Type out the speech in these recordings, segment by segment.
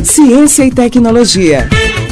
Ciência e tecnologia.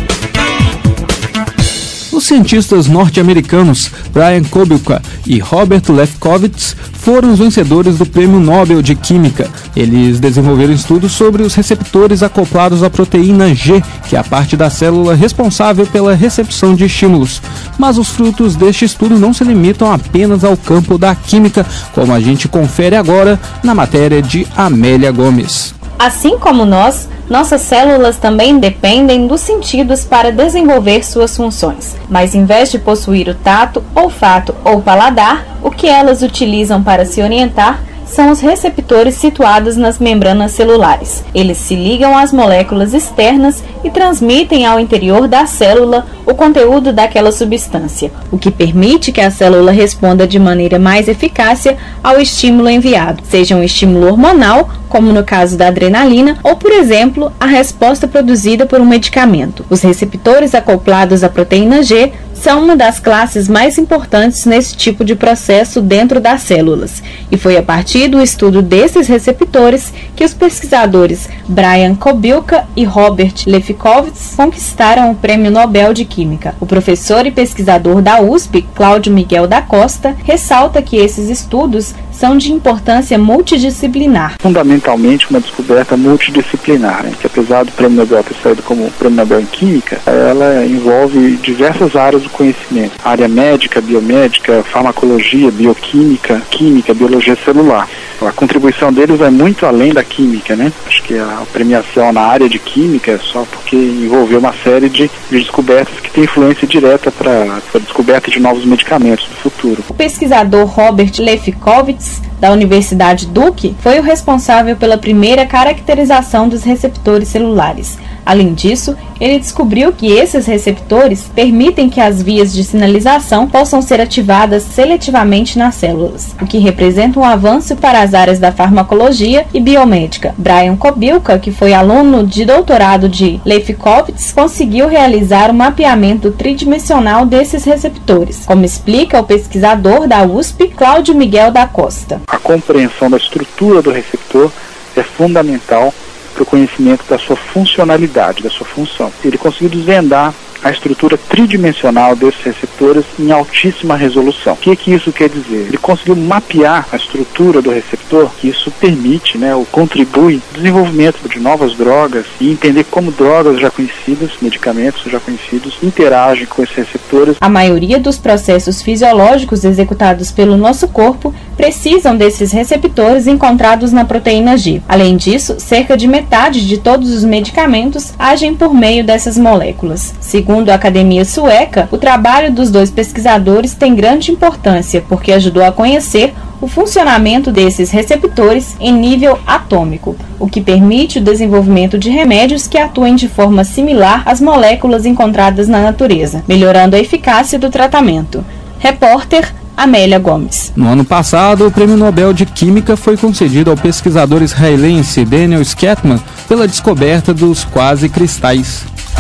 Os cientistas norte-americanos Brian Kobielka e Robert Lefkowitz foram os vencedores do Prêmio Nobel de Química. Eles desenvolveram estudos sobre os receptores acoplados à proteína G, que é a parte da célula responsável pela recepção de estímulos. Mas os frutos deste estudo não se limitam apenas ao campo da química, como a gente confere agora na matéria de Amélia Gomes. Assim como nós, nossas células também dependem dos sentidos para desenvolver suas funções. Mas em vez de possuir o tato, olfato ou paladar, o que elas utilizam para se orientar são os receptores situados nas membranas celulares. Eles se ligam às moléculas externas e transmitem ao interior da célula o conteúdo daquela substância, o que permite que a célula responda de maneira mais eficaz ao estímulo enviado, seja um estímulo hormonal, como no caso da adrenalina, ou, por exemplo, a resposta produzida por um medicamento. Os receptores acoplados à proteína G são uma das classes mais importantes nesse tipo de processo dentro das células, e foi a partir do estudo desses receptores que os pesquisadores Brian Kobielka e Robert Lefkowitz conquistaram o Prêmio Nobel de Química. O professor e pesquisador da USP, Cláudio Miguel da Costa, ressalta que esses estudos são de importância multidisciplinar. Fundamentalmente uma descoberta multidisciplinar, que apesar do Prêmio Nobel ter saído como Prêmio Nobel em Química, ela envolve diversas áreas do conhecimento. A área médica, biomédica, farmacologia, bioquímica, química, biologia celular. A contribuição deles é muito além da química, né? Acho que a premiação na área de química é só porque envolveu uma série de descobertas que tem influência direta para a descoberta de novos medicamentos do futuro. O pesquisador Robert Lefkowitz, da Universidade Duke, foi o responsável pela primeira caracterização dos receptores celulares. Além disso, ele descobriu que esses receptores permitem que as vias de sinalização possam ser ativadas seletivamente nas células, o que representa um avanço para as áreas da farmacologia e biomédica. Brian Kobielka, que foi aluno de doutorado de Lefkowitz, conseguiu realizar um mapeamento tridimensional desses receptores, como explica o pesquisador da USP, Cláudio Miguel da Costa. A compreensão da estrutura do receptor é fundamental para o conhecimento da sua funcionalidade, da sua função. Ele conseguiu desvendar a estrutura tridimensional desses receptores em altíssima resolução. O que isso quer dizer? Ele conseguiu mapear a estrutura do receptor, que isso permite, ou contribui no desenvolvimento de novas drogas e entender como drogas já conhecidas, medicamentos já conhecidos, interagem com esses receptores. A maioria dos processos fisiológicos executados pelo nosso corpo precisam desses receptores encontrados na proteína G. Além disso, cerca de metade de todos os medicamentos agem por meio dessas moléculas. Segundo a Academia Sueca, o trabalho dos dois pesquisadores tem grande importância porque ajudou a conhecer o funcionamento desses receptores em nível atômico, o que permite o desenvolvimento de remédios que atuem de forma similar às moléculas encontradas na natureza, melhorando a eficácia do tratamento. Repórter Amélia Gomes. No ano passado, o Prêmio Nobel de Química foi concedido ao pesquisador israelense Daniel Schechtman pela descoberta dos quasicristais.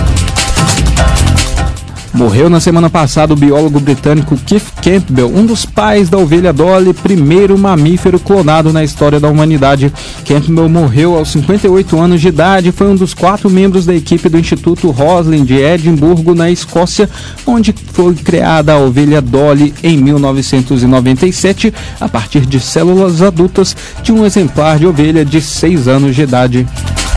Morreu na semana passada o biólogo britânico Keith Campbell, um dos pais da ovelha Dolly, primeiro mamífero clonado na história da humanidade. Campbell morreu aos 58 anos de idade e foi um dos 4 membros da equipe do Instituto Roslin de Edimburgo, na Escócia, onde foi criada a ovelha Dolly em 1997, a partir de células adultas de um exemplar de ovelha de 6 anos de idade.